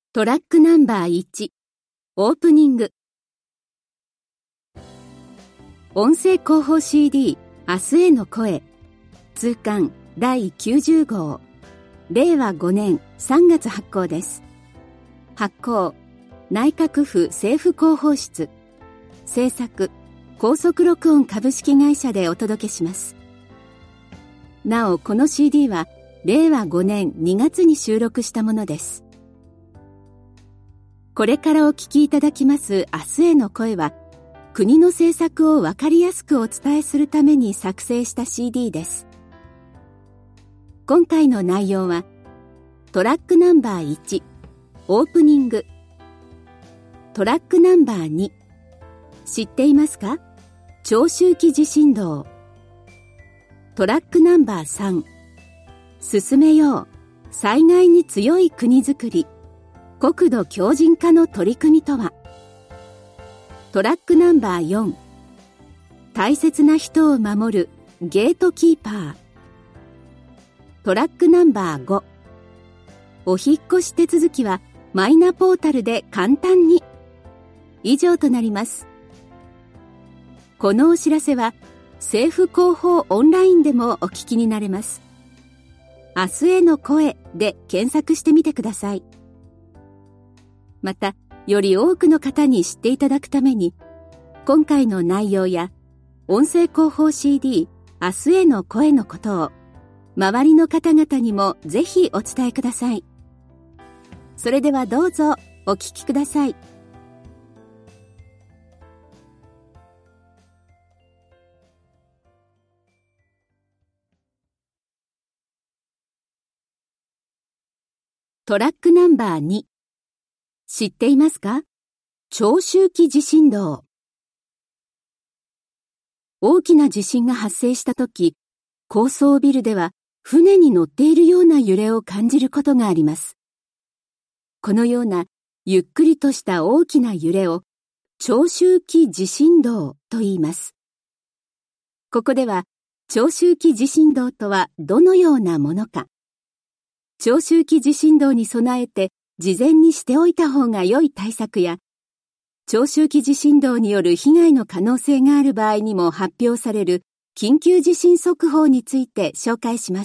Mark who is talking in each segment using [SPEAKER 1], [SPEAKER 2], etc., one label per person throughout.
[SPEAKER 1] トラックナンバー1、オープニング。音声広報 CD、明日への声。通刊第90号。令和5年3月発行です。発行、内閣府政府広報室。制作、高速録音株式会社でお届けします。なお、この CD は、令和5年2月に収録したものです。これからお聞きいただきます明日への声は、国の政策をわかりやすくお伝えするために作成した CD です。今回の内容は、トラックナンバー1、オープニング。トラックナンバー2、知っていますか？長周期地震動。トラックナンバー3、進めよう、災害に強い国づくり。国土強靭化の取り組みとは。トラックナンバー4、大切な人を守るゲートキーパー。トラックナンバー5、お引っ越し手続きはマイナポータルで簡単に。以上となります。このお知らせは政府広報オンラインでもお聞きになれます。明日への声で検索してみてください。また、より多くの方に知っていただくために、今回の内容や音声広報 CD 明日への声のことを周りの方々にもぜひお伝えください。それではどうぞお聞きください。トラックナンバー2、知っていますか？長周期地震動。大きな地震が発生したとき、高層ビルでは船に乗っているような揺れを感じることがあります。このようなゆっくりとした大きな揺れを長周期地震動と言います。ここでは長周期地震動とはどのようなものか、長周期地震動に備えて事前にしておいた方が良い対策や、長周期地震動による被害の可能性がある場合にも発表される緊急地震速報について紹介します。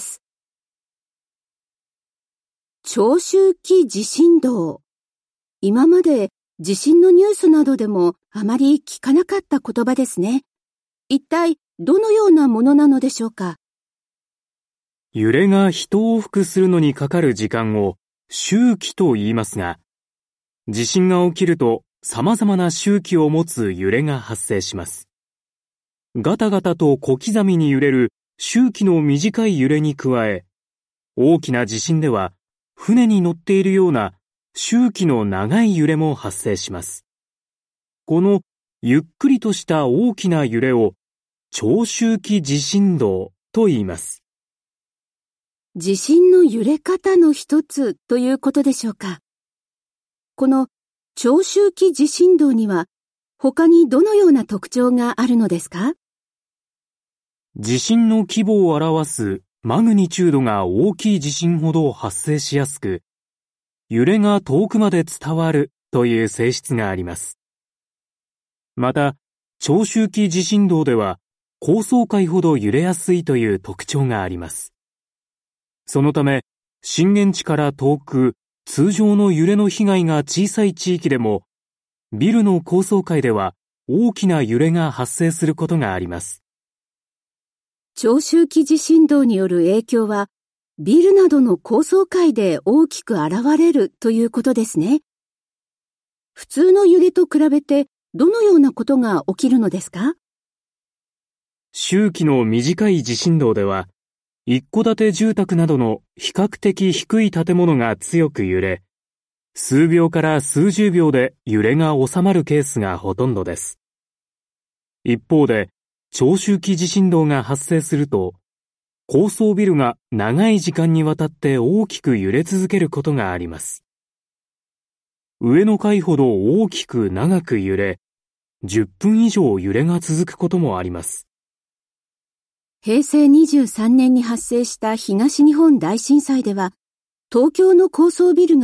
[SPEAKER 1] 長周期地震動。今まで地震のニュースなどでもあまり聞かなかった言葉ですね。一体どのようなものなのでしょうか？
[SPEAKER 2] 揺れが一往復するのにかかる時間を周期と言いますが、地震が起きると様々な周期を持つ揺れが発生します。ガタガタと小刻みに揺れる周期の短い揺れに加え、大きな地震では船に乗っているような周期の長い揺れも発生します。このゆっくりとした大きな揺れを長周期地震動と言います。
[SPEAKER 1] 地震の揺れ方の一つということでしょうか。この長周期地震動には他にどのような特徴があるのですか？
[SPEAKER 2] 地震の規模を表すマグニチュードが大きい地震ほど発生しやすく、揺れが遠くまで伝わるという性質があります。また、長周期地震動では高層階ほど揺れやすいという特徴があります。そのため、震源地から遠く、通常の揺れの被害が小さい地域でも、ビルの高層階では大きな揺れが発生することがあります。
[SPEAKER 1] 長周期地震動による影響は、ビルなどの高層階で大きく現れるということですね。普通の揺れと比べて、どのようなことが起きるのですか？
[SPEAKER 2] 周期の短い地震動では、一戸建て住宅などの比較的低い建物が強く揺れ、数秒から数十秒で揺れが収まるケースがほとんどです。一方で、長周期地震動が発生すると、高層ビルが長い時間にわたって大きく揺れ続けることがあります。上の階ほど大きく長く揺れ、10分以上揺れが続くこともあります。
[SPEAKER 1] 平成23年に発生した東日本大震災では、東京の高層ビルが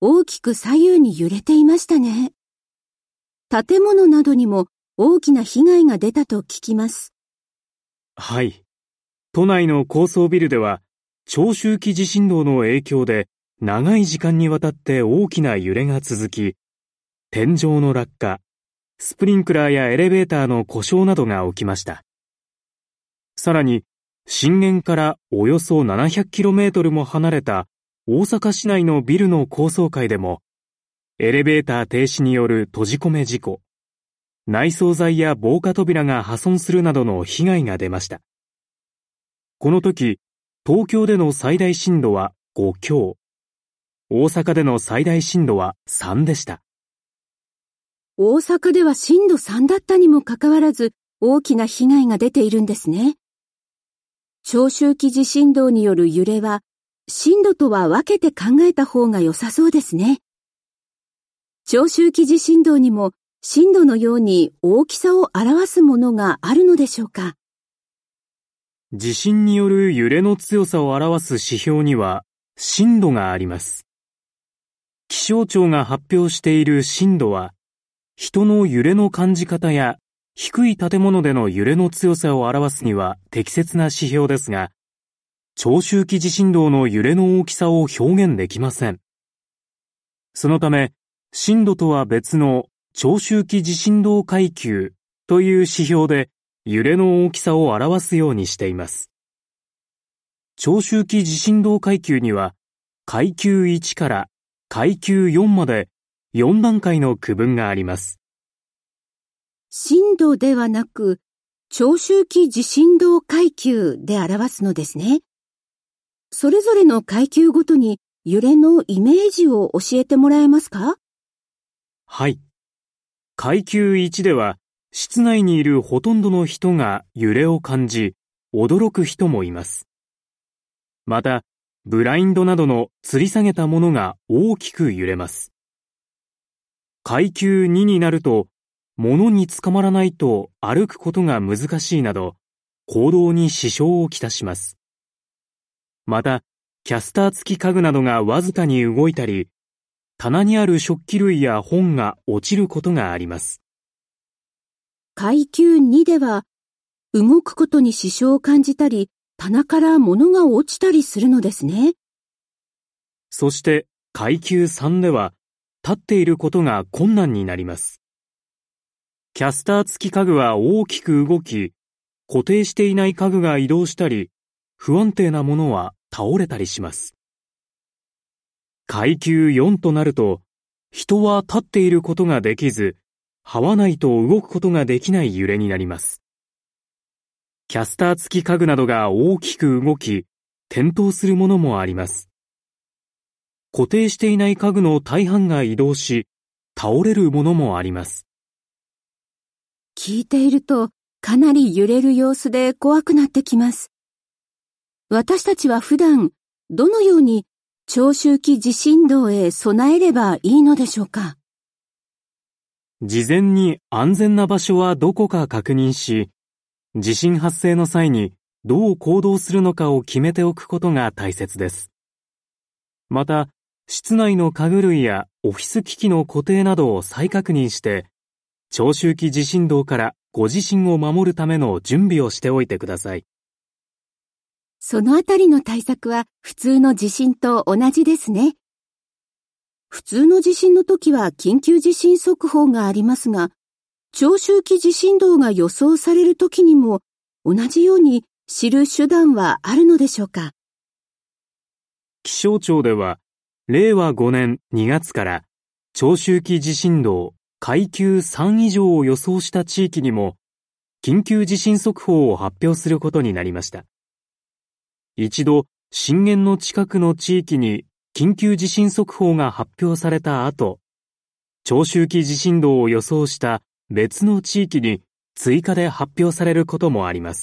[SPEAKER 1] 大きく左右に揺れていましたね。建物などにも大きな被害が出たと聞きます。
[SPEAKER 2] はい。都内の高層ビルでは、長周期地震動の影響で長い時間にわたって大きな揺れが続き、天井の落下、スプリンクラーやエレベーターの故障などが起きました。さらに、震源からおよそ 700km も離れた大阪市内のビルの高層階でも、エレベーター停止による閉じ込め事故、内装材や防火扉が破損するなどの被害が出ました。この時、東京での最大震度は5強、大阪での最大震度は3でした。
[SPEAKER 1] 大阪では震度3だったにもかかわらず、大きな被害が出ているんですね。長周期地震動による揺れは、震度とは分けて考えた方が良さそうですね。長周期地震動にも震度のように大きさを表すものがあるのでしょうか。
[SPEAKER 2] 地震による揺れの強さを表す指標には震度があります。気象庁が発表している震度は、人の揺れの感じ方や低い建物での揺れの強さを表すには適切な指標ですが、長周期地震動の揺れの大きさを表現できません。そのため、震度とは別の長周期地震動階級という指標で揺れの大きさを表すようにしています。長周期地震動階級には、階級1から階級4まで4段階の区分があります。
[SPEAKER 1] 震度ではなく、長周期地震動階級で表すのですね。それぞれの階級ごとに揺れのイメージを教えてもらえますか？
[SPEAKER 2] はい。階級1では、室内にいるほとんどの人が揺れを感じ、驚く人もいます。また、ブラインドなどの吊り下げたものが大きく揺れます。階級2になると、物につかまらないと歩くことが難しいなど、行動に支障をきたします。また、キャスター付き家具などがわずかに動いたり、棚にある食器類や本が落ちることがあります。
[SPEAKER 1] 階級2では、動くことに支障を感じたり、棚から物が落ちたりするのですね。
[SPEAKER 2] そして階級3では、立っていることが困難になります。キャスター付き家具は大きく動き、固定していない家具が移動したり、不安定なものは倒れたりします。階級4となると、人は立っていることができず、這わないと動くことができない揺れになります。キャスター付き家具などが大きく動き、転倒するものもあります。固定していない家具の大半が移動し、倒れるものもあります。
[SPEAKER 1] 聞いていると、かなり揺れる様子で怖くなってきます。私たちは普段、どのように長周期地震動へ備えればいいのでしょうか。
[SPEAKER 2] 事前に安全な場所はどこか確認し、地震発生の際にどう行動するのかを決めておくことが大切です。また、室内の家具類やオフィス機器の固定などを再確認して、長周期地震動からご自身を守るための準備をしておいてください。
[SPEAKER 1] そのあたりの対策は普通の地震と同じですね。普通の地震の時は緊急地震速報がありますが、長周期地震動が予想される時にも同じように知る手段はあるのでしょうか。
[SPEAKER 2] 気象庁では、令和5年2月から長周期地震動階級3以上を予想した地域にも緊急地震速報を発表することになりました。一度、震源の近くの地域に緊急地震速報が発表された後、長周期地震動を予想した別の地域に追加で発表されることもあります。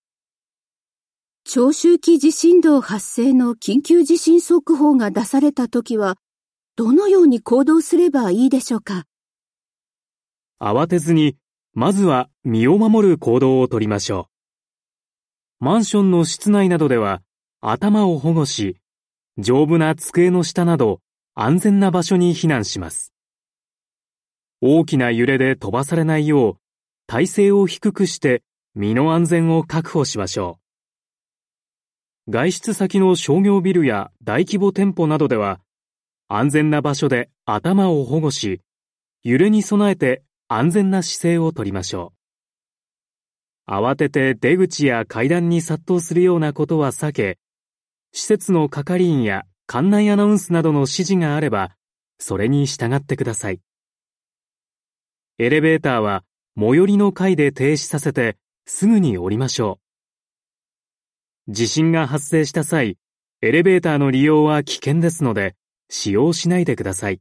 [SPEAKER 1] 長周期地震動発生の緊急地震速報が出されたときは、どのように行動すればいいでしょうか。
[SPEAKER 2] 慌てずに、まずは身を守る行動をとりましょう。マンションの室内などでは、頭を保護し、丈夫な机の下など安全な場所に避難します。大きな揺れで飛ばされないよう、体勢を低くして身の安全を確保しましょう。外出先の商業ビルや大規模店舗などでは、安全な場所で頭を保護し、揺れに備えて安全な姿勢をとりましょう。慌てて出口や階段に殺到するようなことは避け、施設の係員や館内アナウンスなどの指示があれば、それに従ってください。エレベーターは最寄りの階で停止させてすぐに降りましょう。地震が発生した際、エレベーターの利用は危険ですので、使用しないでください。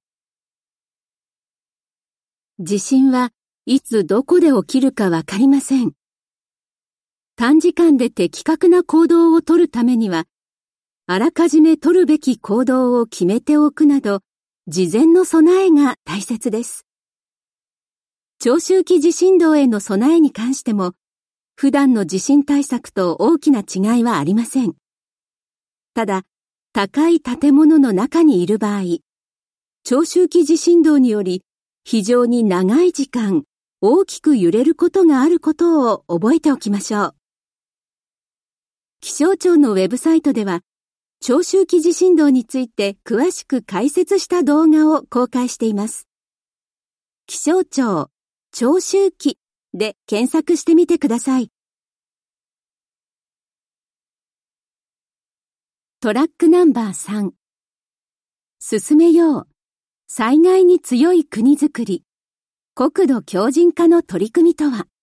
[SPEAKER 1] 地震はいつどこで起きるかわかりません。短時間で的確な行動をとるためには、あらかじめ取るべき行動を決めておくなど、事前の備えが大切です。長周期地震動への備えに関しても、普段の地震対策と大きな違いはありません。ただ、高い建物の中にいる場合、長周期地震動により非常に長い時間、大きく揺れることがあることを覚えておきましょう。気象庁のウェブサイトでは、長周期地震動について詳しく解説した動画を公開しています。気象庁長周期で検索してみてください。トラックナンバー3。進めよう。災害に強い国づくり。国土強靭化の取り組みとは。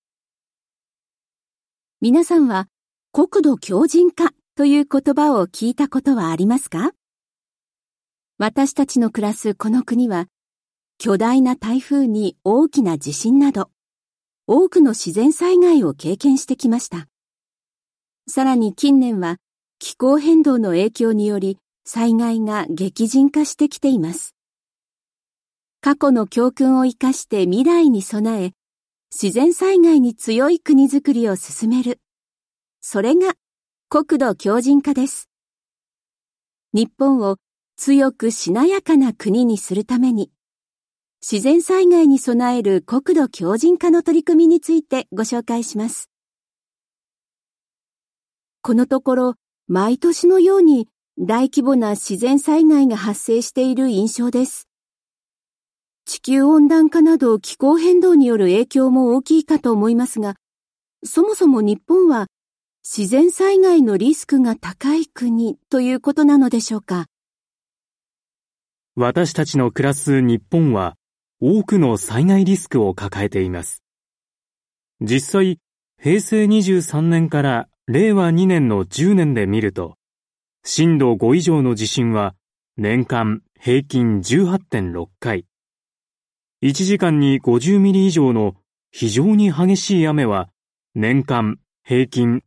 [SPEAKER 1] 皆さんは国土強靭化という言葉を聞いたことはありますか？私たちの暮らすこの国は、巨大な台風に大きな地震など、多くの自然災害を経験してきました。さらに近年は気候変動の影響により災害が激甚化してきています。過去の教訓を生かして未来に備え、自然災害に強い国づくりを進める。それが国土強靭化です。日本を強くしなやかな国にするために、自然災害に備える国土強靭化の取り組みについてご紹介します。このところ、毎年のように大規模な自然災害が発生している印象です。地球温暖化など気候変動による影響も大きいかと思いますが、そもそも日本は自然災害のリスクが高い国ということなのでしょうか。
[SPEAKER 2] 私たちの暮らす日本は多くの災害リスクを抱えています。実際、平成23年から令和2年の10年で見ると、震度5以上の地震は年間平均 18.6 回。1時間に50ミリ以上の非常に激しい雨は年間平均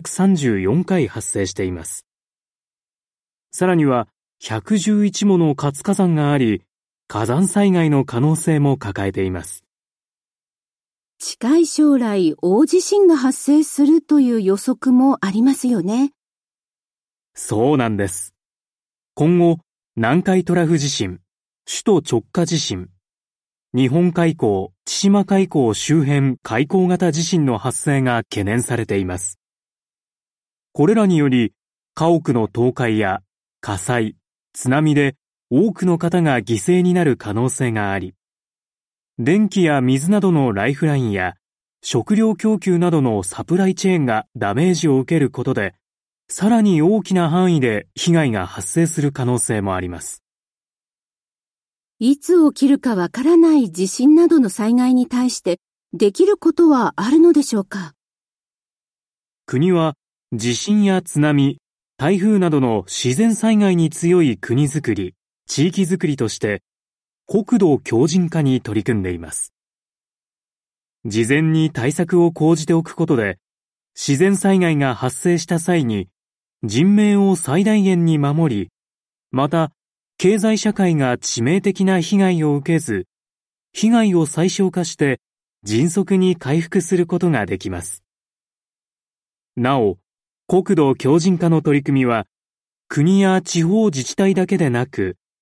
[SPEAKER 2] 334回発生しています。さらには111もの活火山があり、火山災害の可能性も抱えています。
[SPEAKER 1] 近い将来大地震が発生するという予測もありますよね。
[SPEAKER 2] そうなんです。今後、南海トラフ地震、首都直下地震、日本海溝、千島海溝周辺海溝型地震の発生が懸念されています。これらにより、家屋の倒壊や火災、津波で多くの方が犠牲になる可能性があり、電気や水などのライフラインや食料供給などのサプライチェーンがダメージを受けることで、さらに大きな範囲で被害が発生する可能性もあります。
[SPEAKER 1] いつ起きるかわからない地震などの災害に対してできることはあるのでしょうか？
[SPEAKER 2] 国は地震や津波、台風などの自然災害に強い国づくり、地域づくりとして国土強靭化に取り組んでいます。事前に対策を講じておくことで、自然災害が発生した際に人命を最大限に守り、また経済社会が致命的な被害を受けず、被害を最小化して迅速に回復することができます。なお、国土強靭化の取り組みは、国や地方自治体だけでなく、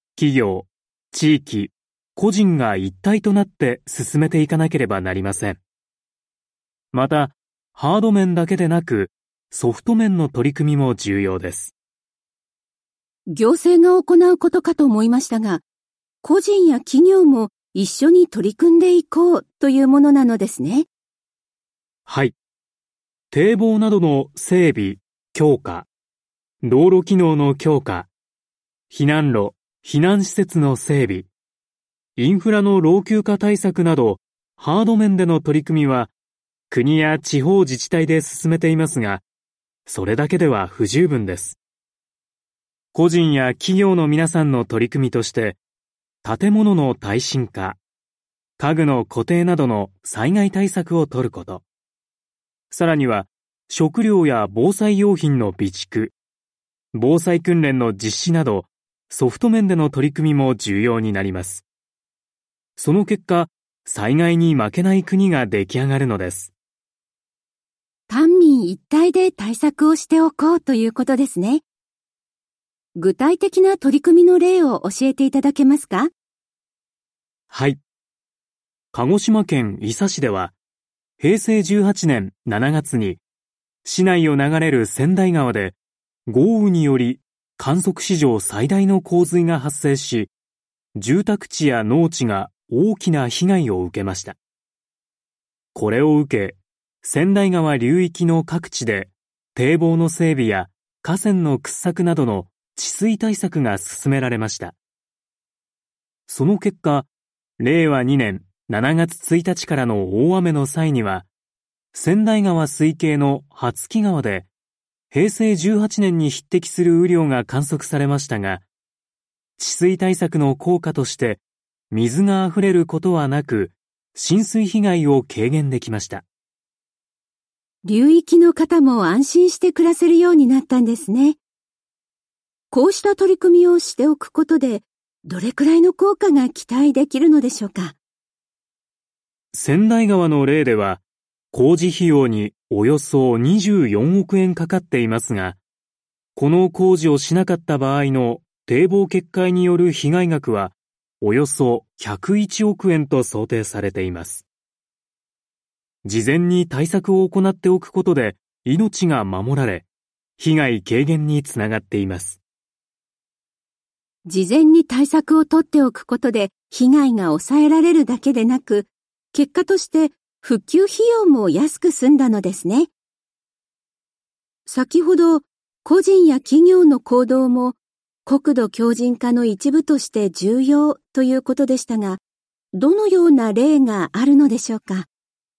[SPEAKER 2] 企業、地域、個人が一体となって進めていかなければなりません。また、ハード面だけでなく、ソフト面の取り組みも重要です。
[SPEAKER 1] 行政が行うことかと思いましたが、個人や企業も一緒に取り組んでいこうというものなのですね。
[SPEAKER 2] はい。堤防などの整備、強化、道路機能の強化、避難路、避難施設の整備、インフラの老朽化対策など、ハード面での取り組みは、国や地方自治体で進めていますが、それだけでは不十分です。個人や企業の皆さんの取り組みとして、建物の耐震化、家具の固定などの災害対策を取ること、さらには食料や防災用品の備蓄、防災訓練の実施など、ソフト面での取り組みも重要になります。その結果、災害に負けない国が出来上がるのです。
[SPEAKER 1] 官民一体で対策をしておこうということですね。具体的な取り組みの例を教えていただけますか？
[SPEAKER 2] はい。鹿児島県伊佐市では、平成18年7月に、市内を流れる川内川で、豪雨により観測史上最大の洪水が発生し、住宅地や農地が大きな被害を受けました。これを受け、川内川流域の各地で堤防の整備や河川の掘削などの治水対策が進められました。その結果、令和2年7月1日からの大雨の際には、川内川水系の羽月川で平成18年に匹敵する雨量が観測されましたが、治水対策の効果として水があふれることはなく、浸水被害を軽減できました。
[SPEAKER 1] 流域の方も安心して暮らせるようになったんですね。こうした取り組みをしておくことで、どれくらいの効果が期待できるのでしょうか？
[SPEAKER 2] 川内川の例では、工事費用におよそ24億円かかっていますが、この工事をしなかった場合の堤防決壊による被害額はおよそ101億円と想定されています。事前に対策を行っておくことで命が守られ、被害軽減につながっています。
[SPEAKER 1] 事前に対策を取っておくことで被害が抑えられるだけでなく、結果として復旧費用も安く済んだのですね。先ほど、個人や企業の行動も国土強靭化の一部として重要ということでしたが、どのような例があるのでしょうか？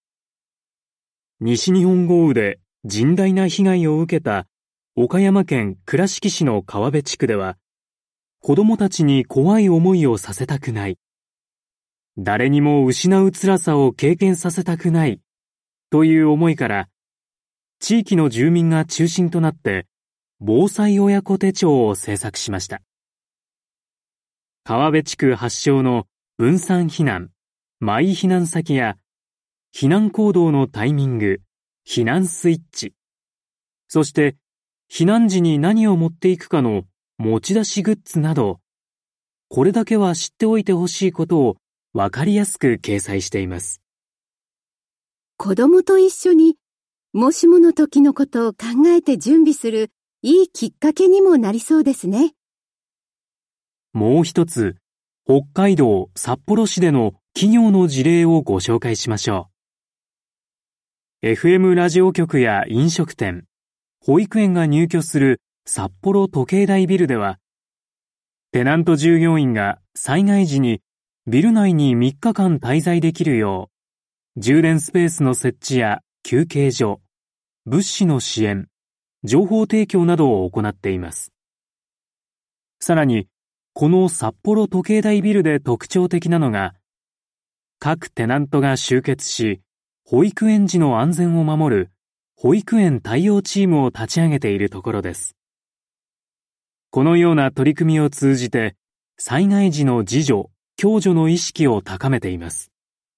[SPEAKER 2] 西日本豪雨で甚大な被害を受けた岡山県倉敷市の川辺地区では、子供たちに怖い思いをさせたくない。誰にも失う辛さを経験させたくないという思いから、地域の住民が中心となって防災親子手帳を制作しました。川辺地区発祥の分散避難、マイ避難先や避難行動のタイミング、避難スイッチ、そして避難時に何を持っていくかの持ち出しグッズなど、これだけは知っておいてほしいことをわかりやすく掲載しています。
[SPEAKER 1] 子供と一緒にもしもの時のことを考えて準備するいいきっかけにもなりそうですね。
[SPEAKER 2] もう一つ、北海道札幌市での企業の事例をご紹介しましょう。FM ラジオ局や飲食店、保育園が入居する札幌時計台ビルでは、テナント従業員が災害時にビル内に3日間滞在できるよう、充電スペースの設置や休憩所、物資の支援、情報提供などを行っています。さらに、この札幌時計台ビルで特徴的なのが、各テナントが集結し、保育園児の安全を守る保育園対応チームを立ち上げているところです。このような取り組みを通じて、災害時の自助・共助の意識を高めています。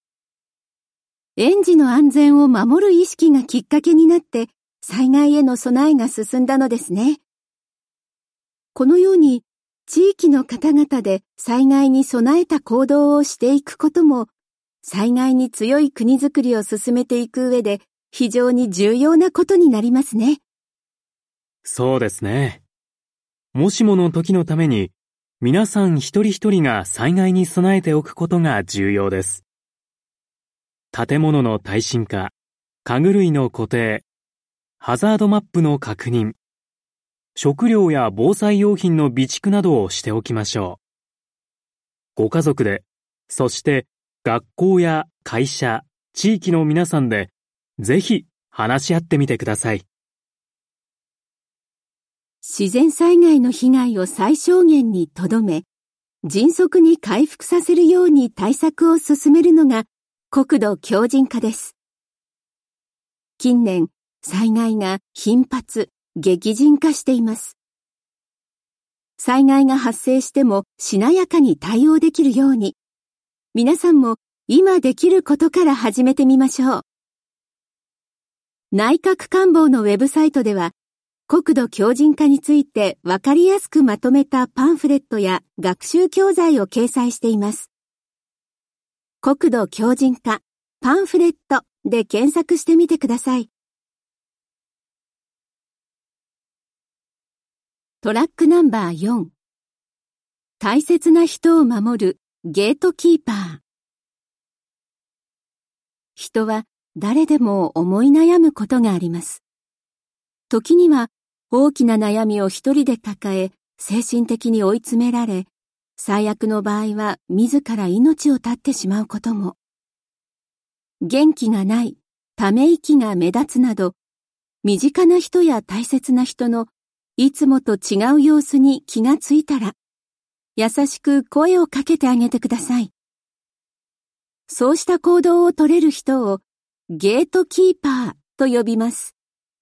[SPEAKER 1] 園児の安全を守る意識がきっかけになって、災害への備えが進んだのですね。このように、 地域の方々で災害に備えた行動をしていくことも、災害に強い国づくりを進めていく上で非常に重要なことになりますね。
[SPEAKER 2] そうですね。もしもの時のために、皆さん一人一人が災害に備えておくことが重要です。建物の耐震化、家具類の固定、ハザードマップの確認、食料や防災用品の備蓄などをしておきましょう。ご家族で、そして学校や会社、地域の皆さんで、ぜひ話し合ってみてください。
[SPEAKER 1] 自然災害の被害を最小限にとどめ、迅速に回復させるように対策を進めるのが国土強靭化です。近年、災害が頻発、激甚化しています。災害が発生してもしなやかに対応できるように、皆さんも今できることから始めてみましょう。内閣官房のウェブサイトでは、国土強靭化についてわかりやすくまとめたパンフレットや学習教材を掲載しています。国土強靭化パンフレットで検索してみてください。トラックナンバー4。大切な人を守るゲートキーパー。人は誰でも思い悩むことがあります。時には大きな悩みを一人で抱え、精神的に追い詰められ、最悪の場合は自ら命を絶ってしまうことも。元気がない、ため息が目立つなど、身近な人や大切な人のいつもと違う様子に気がついたら、優しく声をかけてあげてください。そうした行動を取れる人をゲートキーパーと呼びます。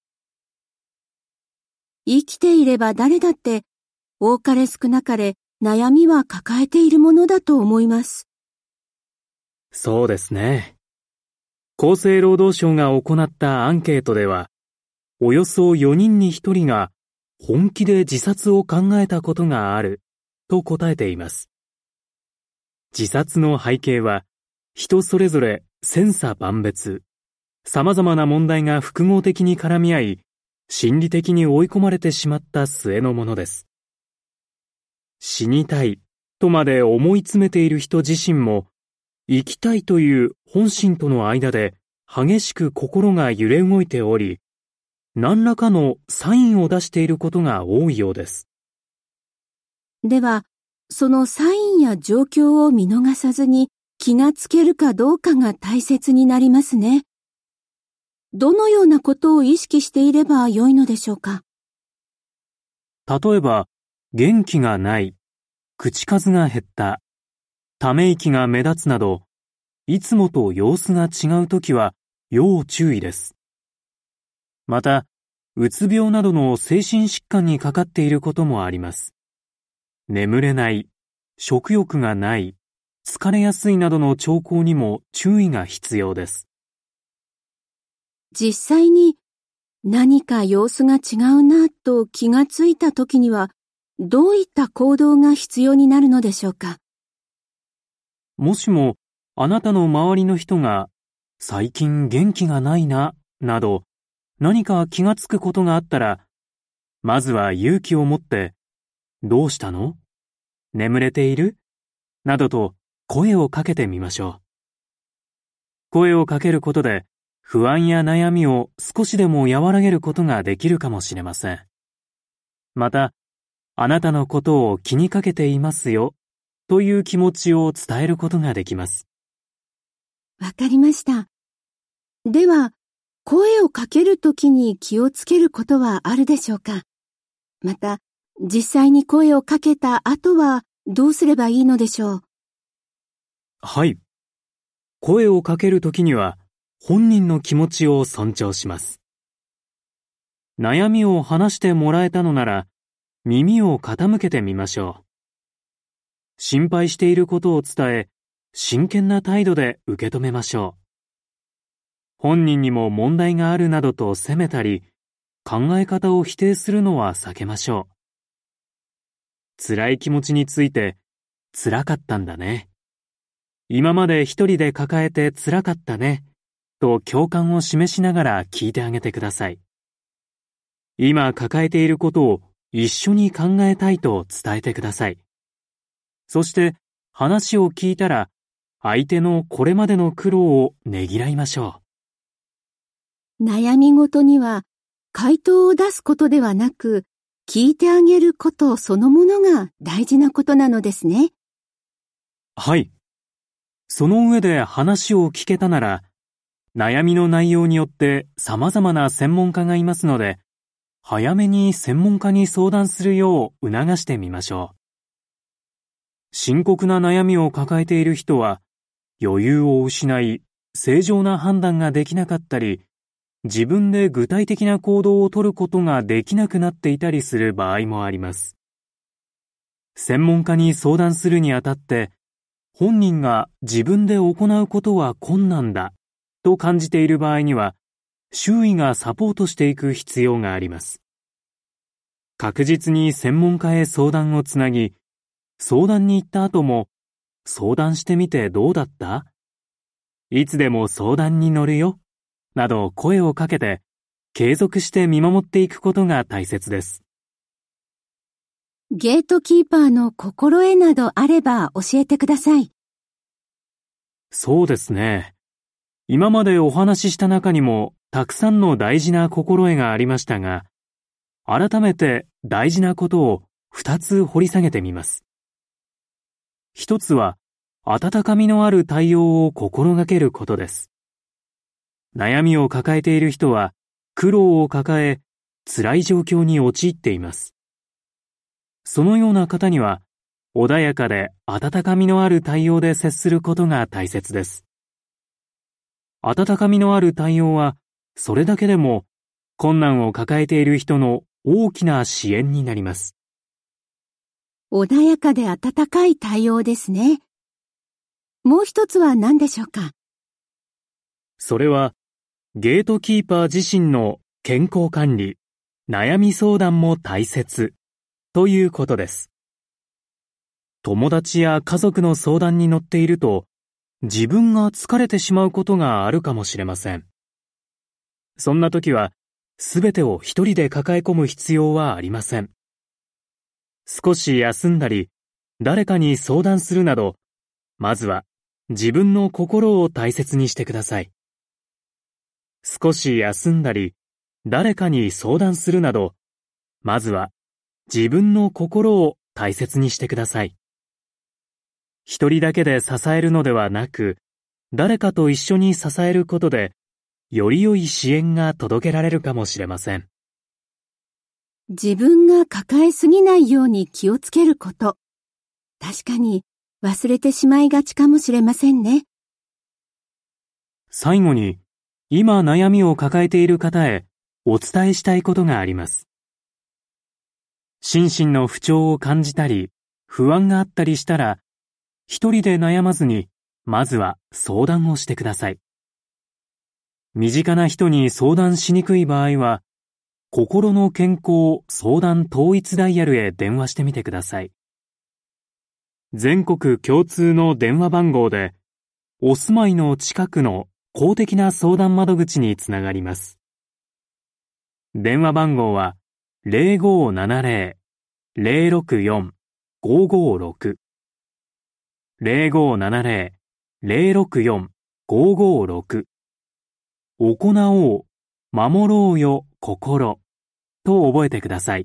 [SPEAKER 1] 生きていれば誰だって多かれ少なかれ悩みは抱えているものだと思います。
[SPEAKER 2] そうですね。厚生労働省が行ったアンケートでは、およそ4人に1人が本気で自殺を考えたことがあると答えています。自殺の背景は人それぞれ千差万別、様々な問題が複合的に絡み合い、心理的に追い込まれてしまった末のものです。死にたいとまで思い詰めている人自身も、生きたいという本心との間で激しく心が揺れ動いており、何らかのサインを出していることが多いようです。
[SPEAKER 1] では、そのサインや状況を見逃さずに気がつけるかどうかが大切になりますね。どのようなことを意識していればよいのでしょうか。
[SPEAKER 2] 例えば、元気がない、口数が減った、ため息が目立つなど、いつもと様子が違うときは要注意です。また、うつ病などの精神疾患にかかっていることもあります。眠れない、食欲がない、疲れやすいなどの兆候にも注意が必要です。
[SPEAKER 1] 実際に何か様子が違うなと気がついた時にはどういった行動が必要になるのでしょうか。
[SPEAKER 2] もしもあなたの周りの人が最近元気がないななど何か気がつくことがあったら、まずは勇気を持ってどうしたの？眠れている？などと声をかけてみましょう。声をかけることで不安や悩みを少しでも和らげることができるかもしれません。また、あなたのことを気にかけていますよという気持ちを伝えることができます。
[SPEAKER 1] わかりました。では、声をかけるときに気をつけることはあるでしょうか。また、実際に声をかけた後はどうすればいいのでしょう。
[SPEAKER 2] はい。声をかけるときには、本人の気持ちを尊重します。悩みを話してもらえたのなら、耳を傾けてみましょう。心配していることを伝え、真剣な態度で受け止めましょう。本人にも問題があるなどと責めたり、考え方を否定するのは避けましょう。 辛い気持ちについて、辛かったんだね。今まで一人で抱えて辛かったね、と共感を示しながら聞いてあげてください。今抱えていることを一緒に考えたいと伝えてください。そして話を聞いたら、相手のこれまでの苦労をねぎらいましょ
[SPEAKER 1] う。悩み事には回答を出すことではなく、聞いてあげることそのものが大事なことなのですね。
[SPEAKER 2] はい。その上で話を聞けたなら、悩みの内容によって様々な専門家がいますので、早めに専門家に相談するよう促してみましょう。深刻な悩みを抱えている人は、余裕を失い、正常な判断ができなかったり、自分で具体的な行動を取ることができなくなっていたりする場合もあります。専門家に相談するにあたって、本人が自分で行うことは困難だと感じている場合には、周囲がサポートしていく必要があります。確実に専門家へ相談をつなぎ、相談に行った後も、相談してみてどうだった?いつでも相談に乗るよ。など声をかけて、継続して見守っていくことが大切です。
[SPEAKER 1] ゲートキーパーの心得などあれば教えてください。
[SPEAKER 2] そうですね。今までお話しした中にもたくさんの大事な心得がありましたが、改めて大事なことを2つ掘り下げてみます。一つは、温かみのある対応を心がけることです。悩みを抱えている人は、苦労を抱え、辛い状況に陥っています。そのような方には、穏やかで温かみのある対応で接することが大切です。温かみのある対応は、それだけでも、困難を抱えている人の大きな支援になります。
[SPEAKER 1] 穏やかで温かい対応ですね。もう一つは何でしょうか?
[SPEAKER 2] それは、ゲートキーパー自身の健康管理、悩み相談も大切ということです。友達や家族の相談に乗っていると、自分が疲れてしまうことがあるかもしれません。そんな時は、すべてを一人で抱え込む必要はありません。少し休んだり、誰かに相談するなど、まずは自分の心を大切にしてください。少し休んだり、誰かに相談するなど、まずは自分の心を大切にしてください。一人だけで支えるのではなく、誰かと一緒に支えることで、より良い支援が届けられるかもしれません。
[SPEAKER 1] 自分が抱えすぎないように気をつけること。確かに忘れてしまいがちかもしれませんね。
[SPEAKER 2] 最後に、今悩みを抱えている方へお伝えしたいことがあります。心身の不調を感じたり、不安があったりしたら、一人で悩まずに、まずは相談をしてください。身近な人に相談しにくい場合は、心の健康相談統一ダイヤルへ電話してみてください。全国共通の電話番号で、お住まいの近くの公的な相談窓口につながります。電話番号は 0570-064-556 0570-064-556 行おう、守ろうよ、心と覚えてください。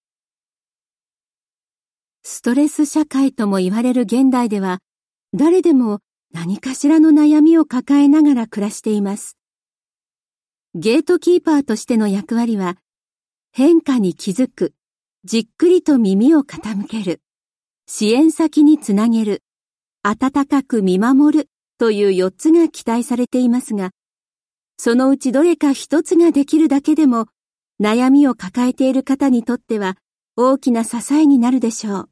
[SPEAKER 1] ストレス社会とも言われる現代では、誰でも何かしらの悩みを抱えながら暮らしています。ゲートキーパーとしての役割は、変化に気づく、じっくりと耳を傾ける、支援先につなげる、温かく見守るという4つが期待されていますが、そのうちどれか1つができるだけでも、悩みを抱えている方にとっては大きな支えになるでしょう。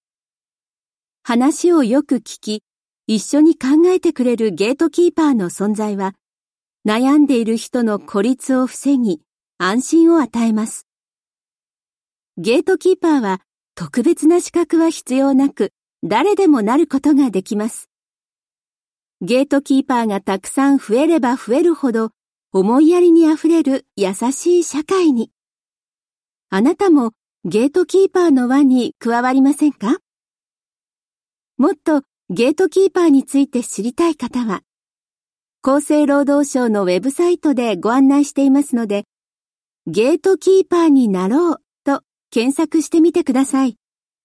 [SPEAKER 1] 話をよく聞き、一緒に考えてくれるゲートキーパーの存在は、悩んでいる人の孤立を防ぎ、安心を与えます。ゲートキーパーは特別な資格は必要なく、誰でもなることができます。ゲートキーパーがたくさん増えれば増えるほど、思いやりにあふれる優しい社会に。あなたもゲートキーパーの輪に加わりませんか？もっとゲートキーパーについて知りたい方は、厚生労働省のウェブサイトでご案内していますので、ゲートキーパーになろうと検索してみてください。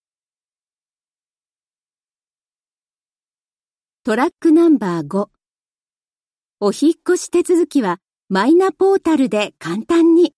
[SPEAKER 1] トラックナンバー5。お引っ越し手続きはマイナポータルで簡単に。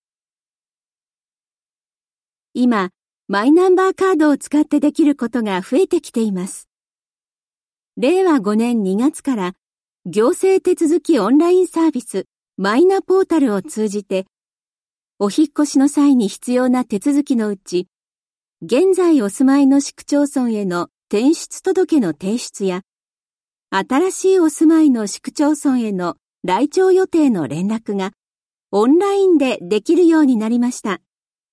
[SPEAKER 1] 今、マイナンバーカードを使ってできることが増えてきています。令和5年2月から行政手続きオンラインサービスマイナポータルを通じて、お引っ越しの際に必要な手続きのうち、現在お住まいの市区町村への転出届の提出や、新しいお住まいの市区町村への来庁予定の連絡がオンラインでできるようになりました。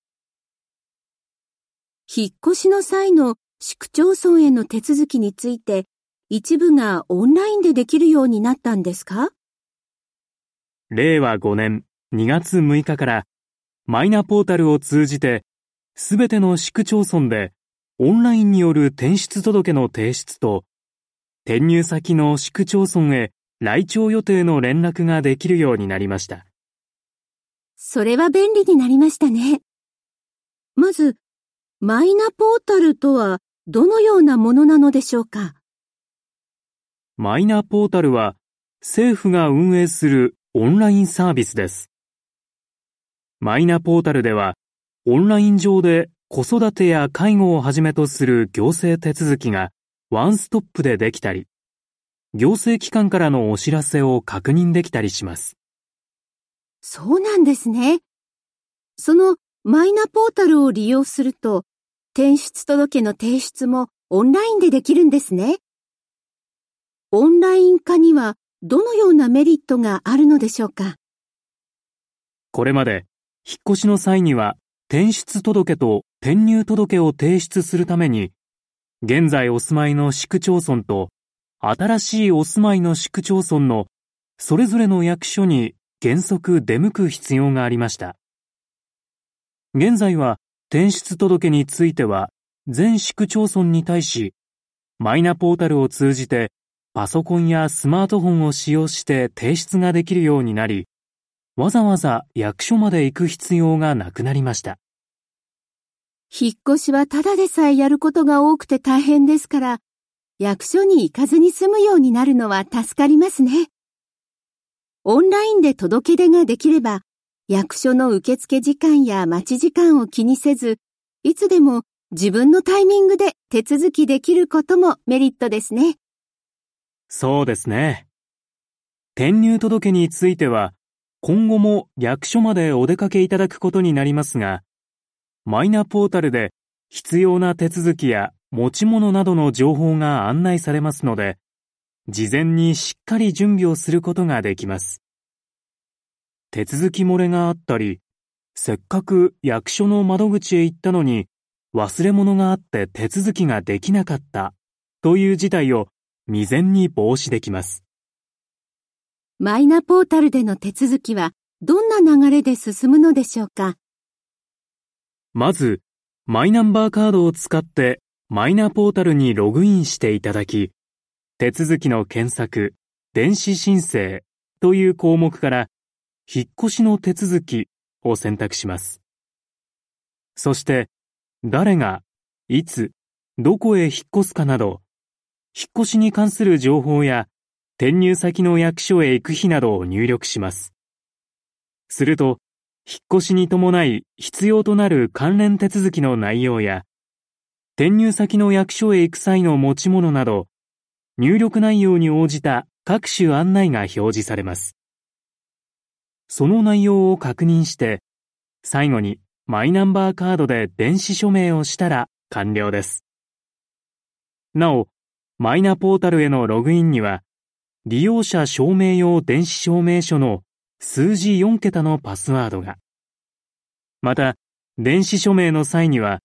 [SPEAKER 1] 引っ越しの際の市区町村への手続きについて一部がオンラインでできるようになったんですか？
[SPEAKER 2] 令和5年2月6日からマイナポータルを通じてすべての市区町村でオンラインによる転出届の提出と転入先の市区町村へ来庁予定の連絡ができるようになりました。
[SPEAKER 1] それは便利になりましたね。まず、マイナポータルとはどのようなものなのでしょうか？
[SPEAKER 2] マイナポータルは政府が運営するオンラインサービスです。マイナポータルでは、オンライン上で子育てや介護をはじめとする行政手続きがワンストップでできたり、行政機関からのお知らせを確認できたりします。
[SPEAKER 1] そうなんですね。そのマイナポータルを利用すると、転出届の提出もオンラインでできるんですね。オンライン化にはどのようなメリットがあるのでしょうか？
[SPEAKER 2] これまで、引っ越しの際には転出届と転入届を提出するために、現在お住まいの市区町村と新しいお住まいの市区町村のそれぞれの役所に原則出向く必要がありました。現在は転出届については全市区町村に対しマイナポータルを通じてパソコンやスマートフォンを使用して提出ができるようになり、わざわざ役所まで行く必要がなくなりました。
[SPEAKER 1] 引っ越しはただでさえやることが多くて大変ですから、役所に行かずに済むようになるのは助かりますね。オンラインで届け出ができれば、役所の受付時間や待ち時間を気にせず、いつでも自分のタイミングで手続きできることもメリットですね。
[SPEAKER 2] そうですね。転入届については、今後も役所までお出かけいただくことになりますが、マイナポータルで必要な手続きや持ち物などの情報が案内されますので、事前にしっかり準備をすることができます。手続き漏れがあったり、せっかく役所の窓口へ行ったのに忘れ物があって手続きができなかったという事態を未然に防止できます。
[SPEAKER 1] マイナポータルでの手続きはどんな流れで進むのでしょうか？
[SPEAKER 2] まず、マイナンバーカードを使ってマイナポータルにログインしていただき、手続きの検索、電子申請という項目から引っ越しの手続きを選択します。そして、誰が、いつ、どこへ引っ越すかなど、引っ越しに関する情報や転入先の役所へ行く日などを入力します。すると、引っ越しに伴い必要となる関連手続きの内容や、転入先の役所へ行く際の持ち物など、入力内容に応じた各種案内が表示されます。その内容を確認して、最後にマイナンバーカードで電子署名をしたら完了です。なお、マイナポータルへのログインには、利用者証明用電子証明書の数字4桁のパスワードが。また、電子署名の際には、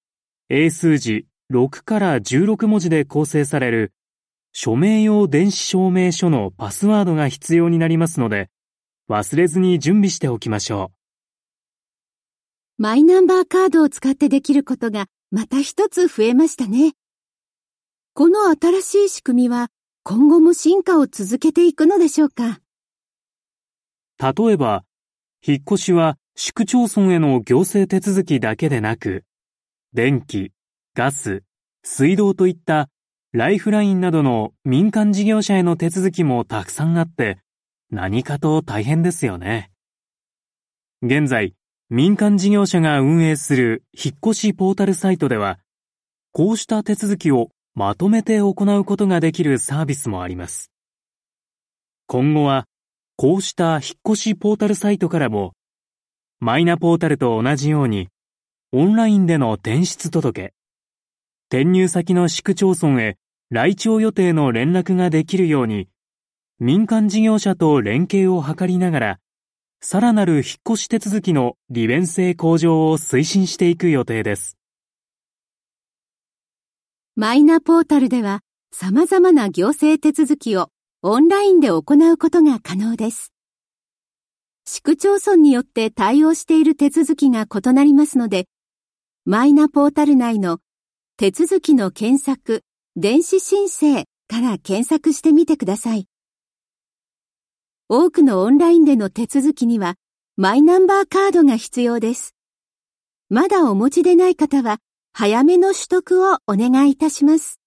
[SPEAKER 2] 英数字6から16文字で構成される署名用電子証明書のパスワードが必要になりますので、忘れずに準備しておきましょ
[SPEAKER 1] う。マイナンバーカードを使ってできることがまた一つ増えましたね。この新しい仕組みは今後も進化を続けていくのでしょうか。
[SPEAKER 2] 例えば、引っ越しは市区町村への行政手続きだけでなく、電気、ガス、水道といったライフラインなどの民間事業者への手続きもたくさんあって、何かと大変ですよね。現在、民間事業者が運営する引っ越しポータルサイトでは、こうした手続きをまとめて行うことができるサービスもあります。今後は、こうした引っ越しポータルサイトからも、マイナポータルと同じように、オンラインでの転出届、転入先の市区町村へ来庁予定の連絡ができるように、民間事業者と連携を図りながら、さらなる引っ越し手続きの利便性向上を推進していく予定です。
[SPEAKER 1] マイナポータルでは、様々な行政手続きをオンラインで行うことが可能です。市区町村によって対応している手続きが異なりますので、マイナポータル内の手続きの検索、電子申請から検索してみてください。多くのオンラインでの手続きにはマイナンバーカードが必要です。まだお持ちでない方は早めの取得をお願いいたします。